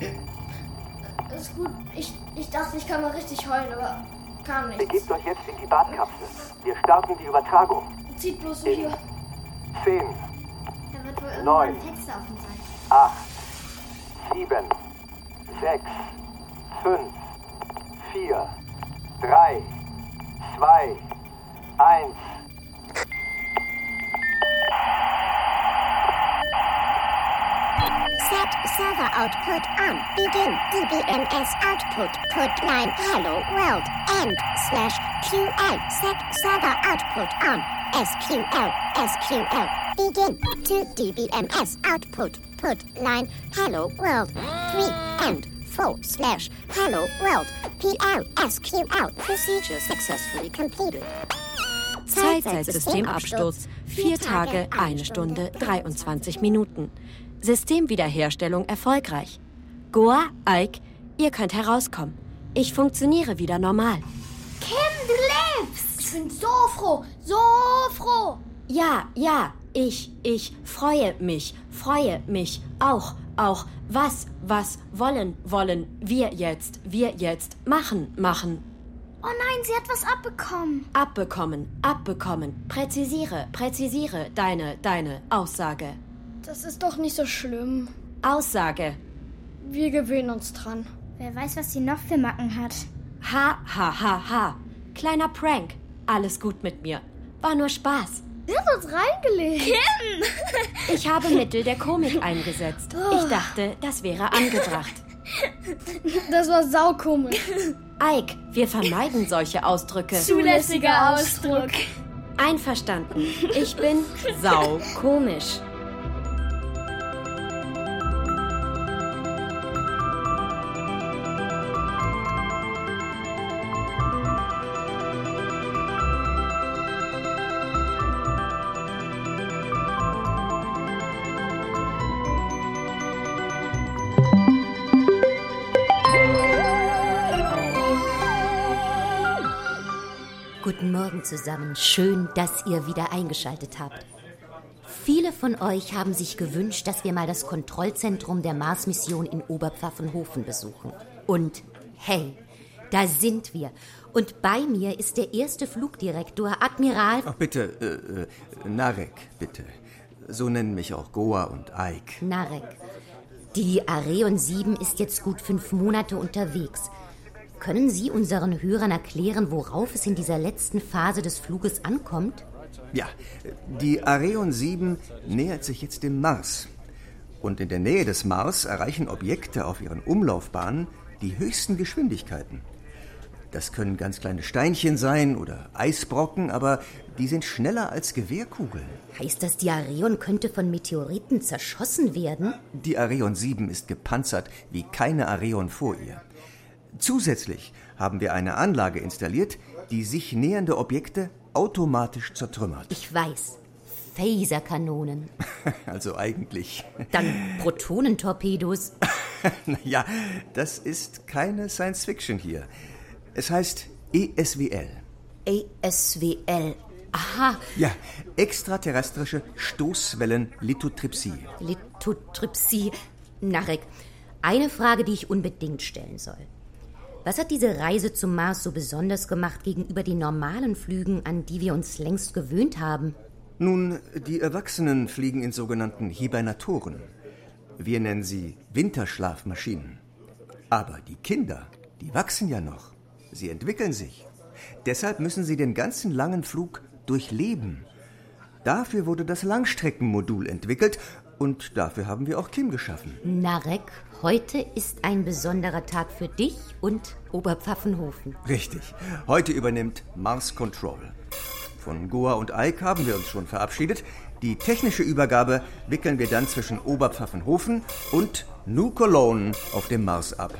ist gut. Ich, ich dachte, ich kann mal richtig heulen, aber kam nicht. Begebt euch jetzt in die Badkapsel. Wir starten die Übertragung. Zieht bloß so in hier. Zehn. Da wird wohl Neun. irgendwo ein Fenster offen sein. Acht, sieben, sechs, fünf, vier, drei, zwei, eins. Set server output on. Begin D B M S output. Put line hello world end slash Q L. Set server output on. S Q L, S Q L. Begin to D B M S output. Put line hello world. three and four slash hello world. P L S Q L. Procedure successfully completed. Zeitzeitsystemabsturz. Vier Tage, eine Stunde, dreiundzwanzig Minuten. Systemwiederherstellung erfolgreich. Goa, Ike, ihr könnt herauskommen. Ich funktioniere wieder normal. Kim, du lebst! Ich bin so froh, so froh. Ja, ja, ich, ich freue mich, freue mich auch, auch. Was, was wollen, wollen wir jetzt, wir jetzt machen, machen. Oh nein, sie hat was abbekommen. Abbekommen, abbekommen. Präzisiere, präzisiere deine, deine Aussage. Das ist doch nicht so schlimm. Aussage. Wir gewöhnen uns dran. Wer weiß, was sie noch für Macken hat. Ha, ha, ha, ha. Kleiner Prank. Alles gut mit mir. War nur Spaß. Sie hat uns reingelegt. Kim! Ich habe Mittel der Komik eingesetzt. Ich dachte, das wäre angebracht. Das war saukomisch. Ike, wir vermeiden solche Ausdrücke. Zulässiger Ausdruck. Einverstanden. Ich bin saukomisch. Guten Morgen zusammen. Schön, dass ihr wieder eingeschaltet habt. Viele von euch haben sich gewünscht, dass wir mal das Kontrollzentrum der Mars-Mission in Oberpfaffenhofen besuchen. Und hey, da sind wir. Und bei mir ist der erste Flugdirektor, Admiral... Ach, bitte, äh, äh, Narek, bitte. So nennen mich auch Goa und Ike. Narek. Die Areon sieben ist jetzt gut fünf Monate unterwegs. Können Sie unseren Hörern erklären, worauf es in dieser letzten Phase des Fluges ankommt? Ja, die Areon sieben nähert sich jetzt dem Mars. Und in der Nähe des Mars erreichen Objekte auf ihren Umlaufbahnen die höchsten Geschwindigkeiten. Das können ganz kleine Steinchen sein oder Eisbrocken, aber die sind schneller als Gewehrkugeln. Heißt das, die Areon könnte von Meteoriten zerschossen werden? Die Areon sieben ist gepanzert wie keine Areon vor ihr. Zusätzlich haben wir eine Anlage installiert, die sich nähernde Objekte automatisch zertrümmert. Ich weiß. Phaserkanonen. Also eigentlich. Dann Protonentorpedos. Naja, das ist keine Science-Fiction hier. Es heißt E S W L. E S W L. Aha. Ja, extraterrestrische Stoßwellen-Lithotripsie. Lithotripsie. Narek, eine Frage, die ich unbedingt stellen soll. Was hat diese Reise zum Mars so besonders gemacht gegenüber den normalen Flügen, an die wir uns längst gewöhnt haben? Nun, die Erwachsenen fliegen in sogenannten Hibernatoren. Wir nennen sie Winterschlafmaschinen. Aber die Kinder, die wachsen ja noch. Sie entwickeln sich. Deshalb müssen sie den ganzen langen Flug durchleben. Dafür wurde das Langstreckenmodul entwickelt und dafür haben wir auch Kim geschaffen. Narek, heute ist ein besonderer Tag für dich und Oberpfaffenhofen. Richtig. Heute übernimmt Mars Control. Von Goa und Ike haben wir uns schon verabschiedet. Die technische Übergabe wickeln wir dann zwischen Oberpfaffenhofen und New Cologne auf dem Mars ab.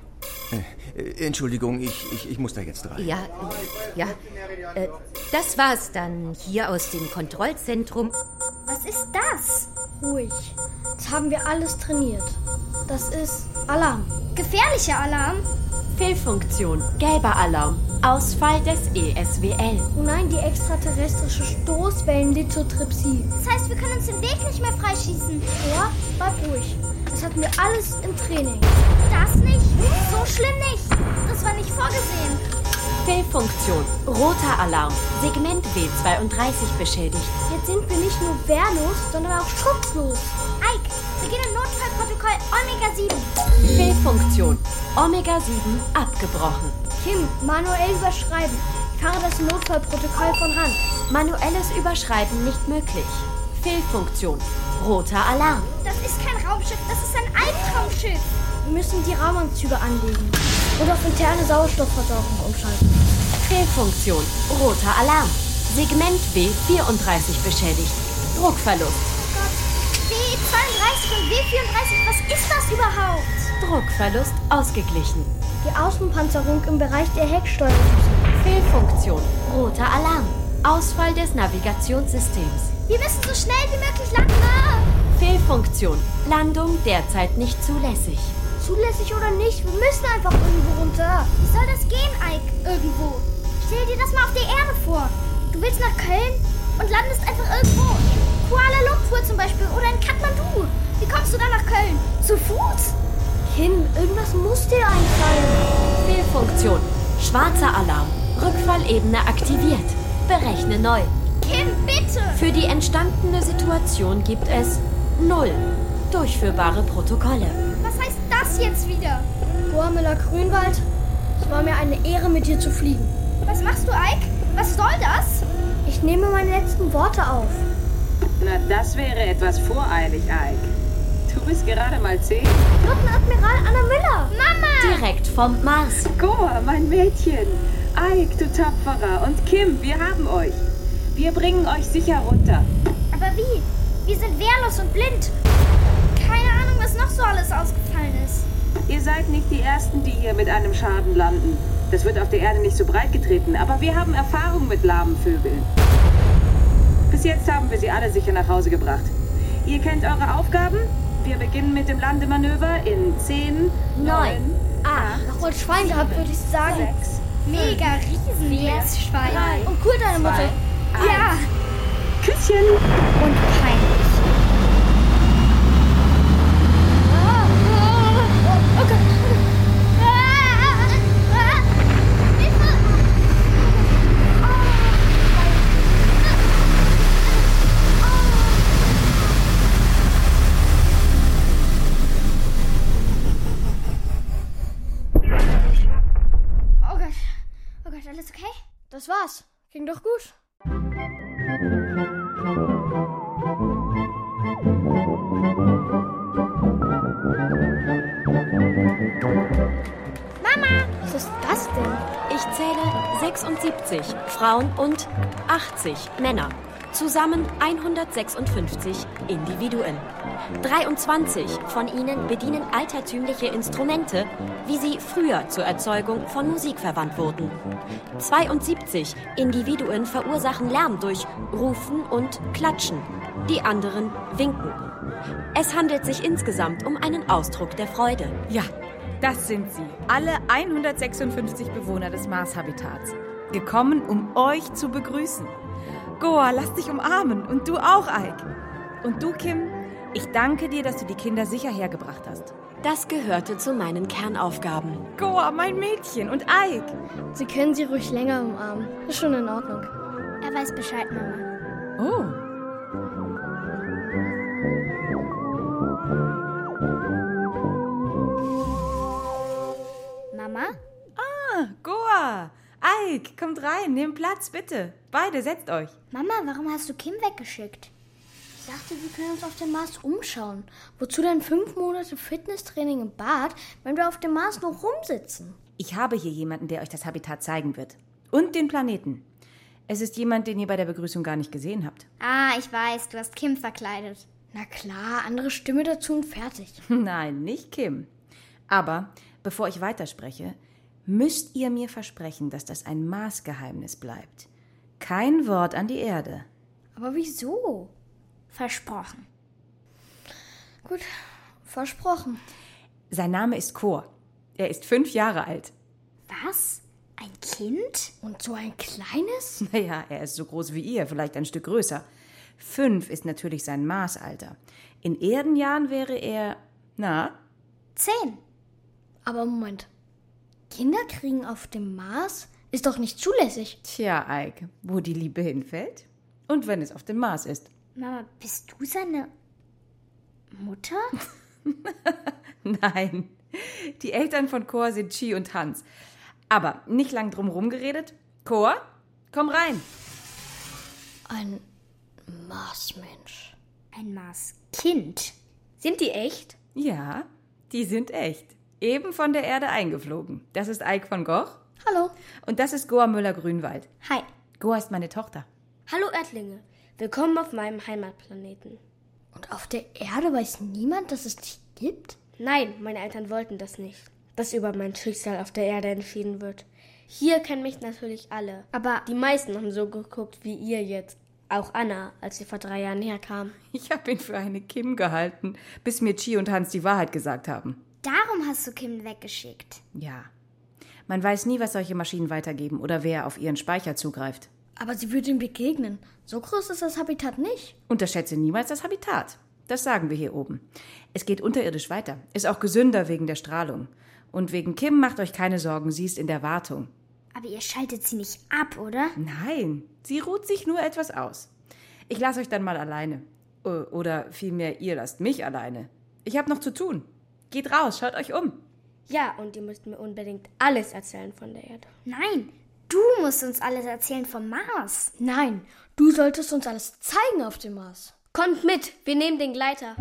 Äh, Entschuldigung, ich, ich, ich muss da jetzt rein. Ja, ja. Äh, das war's dann hier aus dem Kontrollzentrum. Was ist das? Ruhig. Jetzt haben wir alles trainiert. Das ist Alarm. Gefährlicher Alarm? Fehlfunktion. Gelber Alarm. Ausfall des E S W L. Oh nein, die extraterrestrische Stoßwellen-Lithotripsie. Das heißt, wir können uns den Weg nicht mehr freischießen. Ja, bleib ruhig. Das hatten wir alles im Training. Das nicht? So schlimm nicht. Das war nicht vorgesehen. Fehlfunktion. Roter Alarm. Segment W zweiunddreißig beschädigt. Jetzt sind wir nicht nur wehrlos, sondern auch schutzlos. Ike, beginne Notfallprotokoll Omega sieben. Fehlfunktion. Omega sieben abgebrochen. Kim, manuell überschreiben. Fahre das Notfallprotokoll von Hand. Manuelles Überschreiben nicht möglich. Fehlfunktion. Roter Alarm. Das ist kein Raumschiff, das ist ein Albtraumschiff. Wir müssen die Raumanzüge anlegen und auf interne Sauerstoffversorgung umschalten. Fehlfunktion. Roter Alarm. Segment W vierunddreißig beschädigt. Druckverlust. W zweiunddreißig und W vierunddreißig, was ist das überhaupt? Druckverlust ausgeglichen. Die Außenpanzerung im Bereich der Hecksteuerung. Fehlfunktion. Roter Alarm. Ausfall des Navigationssystems. Wir müssen so schnell wie möglich landen. Ah! Fehlfunktion. Landung derzeit nicht zulässig. Zulässig oder nicht, wir müssen einfach irgendwo runter. Wie soll das gehen, Ike? Irgendwo. Stell dir das mal auf der Erde vor. Du willst nach Köln und landest einfach irgendwo. In Kuala Lumpur zum Beispiel oder in Kathmandu. Wie kommst du dann nach Köln? Zu Fuß? Kim, irgendwas muss dir einfallen. Fehlfunktion. Schwarzer Alarm. Rückfallebene aktiviert. Berechne neu. Kim, bitte! Für die entstandene Situation gibt es null durchführbare Protokolle. Was heißt das jetzt wieder? Goa Müller-Grünwald, es war mir eine Ehre, mit dir zu fliegen. Was machst du, Ike? Was soll das? Ich nehme meine letzten Worte auf. Na, das wäre etwas voreilig, Ike. Du bist gerade mal zehn. Flottenadmiral Anna Müller. Mama! Direkt vom Mars. Goa, mein Mädchen. Ike, du Tapferer. Und Kim, wir haben euch. Wir bringen euch sicher runter. Aber wie? Wir sind wehrlos und blind. Keine Ahnung, was noch so alles ausgefallen ist. Ihr seid nicht die Ersten, die hier mit einem Schaden landen. Das wird auf der Erde nicht so breit getreten, aber wir haben Erfahrung mit lahmen Vögeln. Bis jetzt haben wir sie alle sicher nach Hause gebracht. Ihr kennt eure Aufgaben? Wir beginnen mit dem Landemanöver in zehn, neun, acht, Noch wohl Schwein gehabt, würde ich sagen. sechs, Mega riesen Schwein. Und cool, deine Mutter. zwei, Ja. Küsschen. Und peinlich. Oh Gott. Oh Gott. Oh Gott, alles okay? Das war's. Ging doch gut. Mama! Was ist das denn? Ich zähle sechsundsiebzig Frauen und achtzig Männer. Zusammen hundertsechsundfünfzig Individuen. dreiundzwanzig von ihnen bedienen altertümliche Instrumente, wie sie früher zur Erzeugung von Musik verwandt wurden. zweiundsiebzig Individuen verursachen Lärm durch Rufen und Klatschen. Die anderen winken. Es handelt sich insgesamt um einen Ausdruck der Freude. Ja, das sind sie. Alle hundertsechsundfünfzig Bewohner des Mars-Habitats. Gekommen, um euch zu begrüßen. Goa, lass dich umarmen. Und du auch, Ike. Und du, Kim, ich danke dir, dass du die Kinder sicher hergebracht hast. Das gehörte zu meinen Kernaufgaben. Goa, mein Mädchen. Und Ike. Sie können sie ruhig länger umarmen. Ist schon in Ordnung. Er weiß Bescheid, Mama. Oh. Mama? Ah, Goa. Ike, kommt rein, nehmt Platz, bitte. Beide, setzt euch. Mama, warum hast du Kim weggeschickt? Ich dachte, wir können uns auf dem Mars umschauen. Wozu denn fünf Monate Fitnesstraining im Bad, wenn wir auf dem Mars nur rumsitzen? Ich habe hier jemanden, der euch das Habitat zeigen wird. Und den Planeten. Es ist jemand, den ihr bei der Begrüßung gar nicht gesehen habt. Ah, ich weiß, du hast Kim verkleidet. Na klar, andere Stimme dazu und fertig. Nein, nicht Kim. Aber bevor ich weiterspreche, müsst ihr mir versprechen, dass das ein Marsgeheimnis bleibt. Kein Wort an die Erde. Aber wieso? Versprochen. Gut, versprochen. Sein Name ist Kor. Er ist fünf Jahre alt. Was? Ein Kind? Und so ein kleines? Naja, er ist so groß wie ihr, vielleicht ein Stück größer. Fünf ist natürlich sein Marsalter. In Erdenjahren wäre er, na? Zehn. Aber Moment. Kinder kriegen auf dem Mars? Ist doch nicht zulässig. Tja, Ike, wo die Liebe hinfällt? Und wenn es auf dem Mars ist. Mama, bist du seine Mutter? Nein, die Eltern von Kor sind Chi und Hans. Aber nicht lang drum rumgeredet. Kor, komm rein. Ein Marsmensch. Ein Marskind. Sind die echt? Ja, die sind echt. Eben von der Erde eingeflogen. Das ist Ike von Goch. Hallo. Und das ist Goa Müller-Grünwald. Hi. Goa ist meine Tochter. Hallo Erdlinge, willkommen auf meinem Heimatplaneten. Und auf der Erde weiß niemand, dass es dich gibt? Nein, meine Eltern wollten das nicht, dass über mein Schicksal auf der Erde entschieden wird. Hier kennen mich natürlich alle, aber die meisten haben so geguckt wie ihr jetzt. Auch Anna, als sie vor drei Jahren herkam. Ich habe ihn für eine Kim gehalten, bis mir Chi und Hans die Wahrheit gesagt haben. Darum hast du Kim weggeschickt. Ja. Man weiß nie, was solche Maschinen weitergeben oder wer auf ihren Speicher zugreift. Aber sie wird ihm begegnen. So groß ist das Habitat nicht. Unterschätze niemals das Habitat. Das sagen wir hier oben. Es geht unterirdisch weiter. Ist auch gesünder wegen der Strahlung. Und wegen Kim macht euch keine Sorgen, sie ist in der Wartung. Aber ihr schaltet sie nicht ab, oder? Nein, sie ruht sich nur etwas aus. Ich lasse euch dann mal alleine. Oder vielmehr, ihr lasst mich alleine. Ich habe noch zu tun. Geht raus, schaut euch um. Ja, und ihr müsst mir unbedingt alles erzählen von der Erde. Nein, du musst uns alles erzählen vom Mars. Nein, du solltest uns alles zeigen auf dem Mars. Kommt mit, wir nehmen den Gleiter.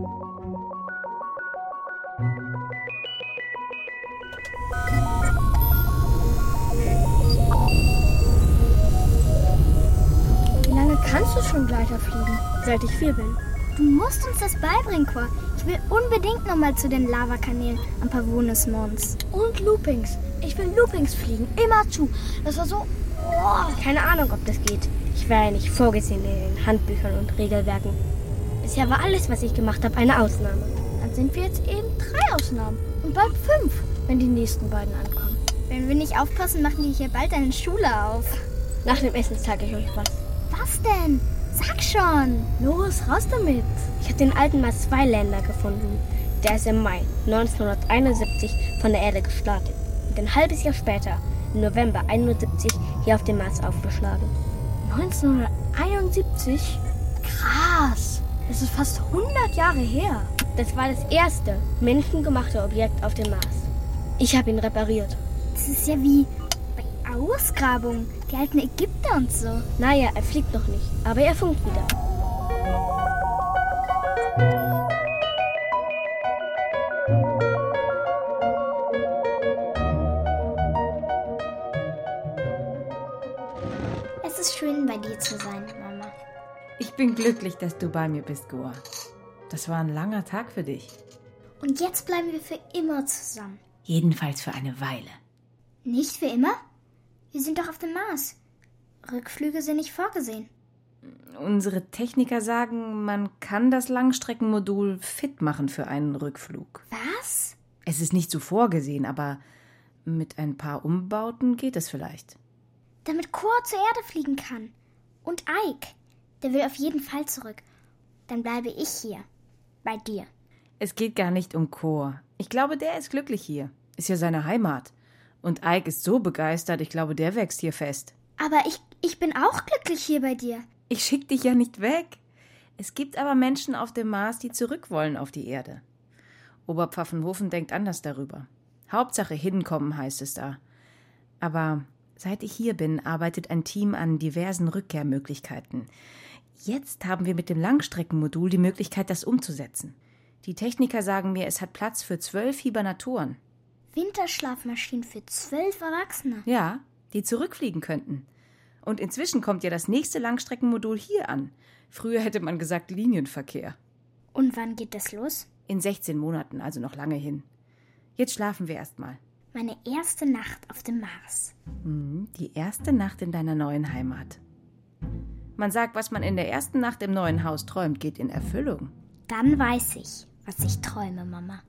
Wie lange kannst du schon Gleiter fliegen? Seit ich vier bin. Du musst uns das beibringen, Cor. Ich will unbedingt nochmal zu den Lavakanälen am Pavonis Mons. Und Loopings. Ich will Loopings fliegen, immer zu. Das war so... Oh. Keine Ahnung, ob das geht. Ich war ja nicht vorgesehen in den Handbüchern und Regelwerken. Bisher war alles, was ich gemacht habe, eine Ausnahme. Dann sind wir jetzt eben drei Ausnahmen. Und bald fünf, wenn die nächsten beiden ankommen. Wenn wir nicht aufpassen, machen die hier bald eine Schule auf. Nach dem Essen zeige ich euch was. Was denn? Sag schon. Los, raus damit. Ich habe den alten Mars zwei Länder gefunden. Der ist im Mai neunzehnhunderteinundsiebzig von der Erde gestartet. Und ein halbes Jahr später, im November einundsiebzig, hier auf dem Mars aufgeschlagen. neunzehnhunderteinundsiebzig? Krass. Das ist fast hundert Jahre her. Das war das erste menschengemachte Objekt auf dem Mars. Ich habe ihn repariert. Das ist ja wie bei Ausgrabungen. Die alten Ägypter und so. Naja, er fliegt noch nicht, aber er funkt wieder. Es ist schön, bei dir zu sein, Mama. Ich bin glücklich, dass du bei mir bist, Goa. Das war ein langer Tag für dich. Und jetzt bleiben wir für immer zusammen. Jedenfalls für eine Weile. Nicht für immer? Wir sind doch auf dem Mars. Rückflüge sind nicht vorgesehen. Unsere Techniker sagen, man kann das Langstreckenmodul fit machen für einen Rückflug. Was? Es ist nicht so vorgesehen, aber mit ein paar Umbauten geht es vielleicht. Damit Cor zur Erde fliegen kann. Und Ike. Der will auf jeden Fall zurück. Dann bleibe ich hier. Bei dir. Es geht gar nicht um Cor. Ich glaube, der ist glücklich hier. Ist ja seine Heimat. Und Ike ist so begeistert, ich glaube, der wächst hier fest. Aber ich, ich bin auch glücklich hier bei dir. Ich schick dich ja nicht weg. Es gibt aber Menschen auf dem Mars, die zurück wollen auf die Erde. Oberpfaffenhofen denkt anders darüber. Hauptsache hinkommen, heißt es da. Aber seit ich hier bin, arbeitet ein Team an diversen Rückkehrmöglichkeiten. Jetzt haben wir mit dem Langstreckenmodul die Möglichkeit, das umzusetzen. Die Techniker sagen mir, es hat Platz für zwölf Hibernatoren. Winterschlafmaschinen für zwölf Erwachsene? Ja, die zurückfliegen könnten. Und inzwischen kommt ja das nächste Langstreckenmodul hier an. Früher hätte man gesagt Linienverkehr. Und wann geht das los? In sechzehn Monaten, also noch lange hin. Jetzt schlafen wir erst mal. Meine erste Nacht auf dem Mars. Hm, die erste Nacht in deiner neuen Heimat. Man sagt, was man in der ersten Nacht im neuen Haus träumt, geht in Erfüllung. Dann weiß ich, was ich träume, Mama.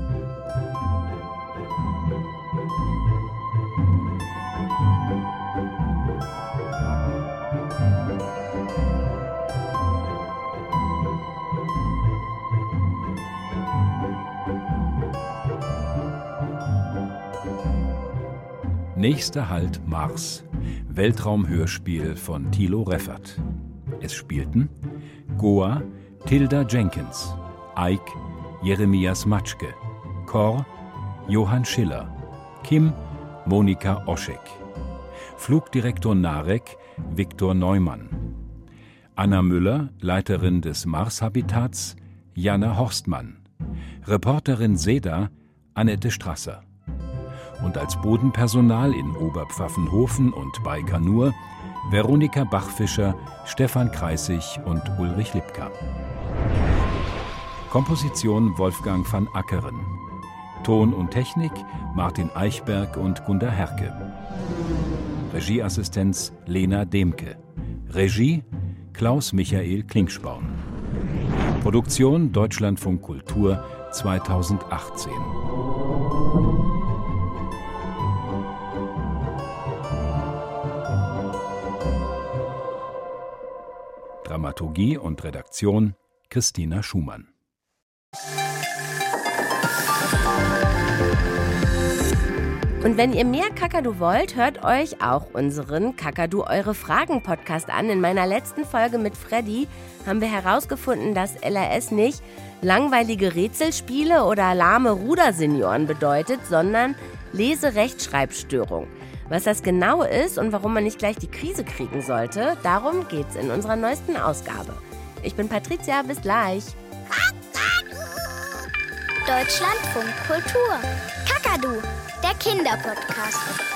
Nächster Halt Mars. Weltraumhörspiel von Thilo Reffert. Es spielten Goa, Tilda Jenkins, Ike, Jeremias Matschke, Cor, Johann Schiller, Kim, Monika Oschek, Flugdirektor Narek, Viktor Neumann, Anna Müller, Leiterin des Mars-Habitats, Jana Horstmann, Reporterin Seda, Annette Strasser. Und als Bodenpersonal in Oberpfaffenhofen und Baikonur Veronika Bachfischer, Stefan Kreissig und Ulrich Lipka. Komposition Wolfgang van Ackeren. Ton und Technik Martin Eichberg und Gunda Herke. Regieassistenz Lena Demke. Regie Klaus-Michael Klingsporn. Produktion Deutschlandfunk Kultur zweitausendachtzehn. Dramaturgie und Redaktion Christina Schumann. Und wenn ihr mehr Kakadu wollt, hört euch auch unseren Kakadu Eure Fragen Podcast an. In meiner letzten Folge mit Freddy haben wir herausgefunden, dass L R S nicht langweilige Rätselspiele oder lahme Rudersenioren bedeutet, sondern Lese-Rechtschreibstörung. Was das genau ist und warum man nicht gleich die Krise kriegen sollte, darum geht's in unserer neuesten Ausgabe. Ich bin Patricia, bis gleich. Deutschlandfunk Kultur. Kakadu, der Kinderpodcast.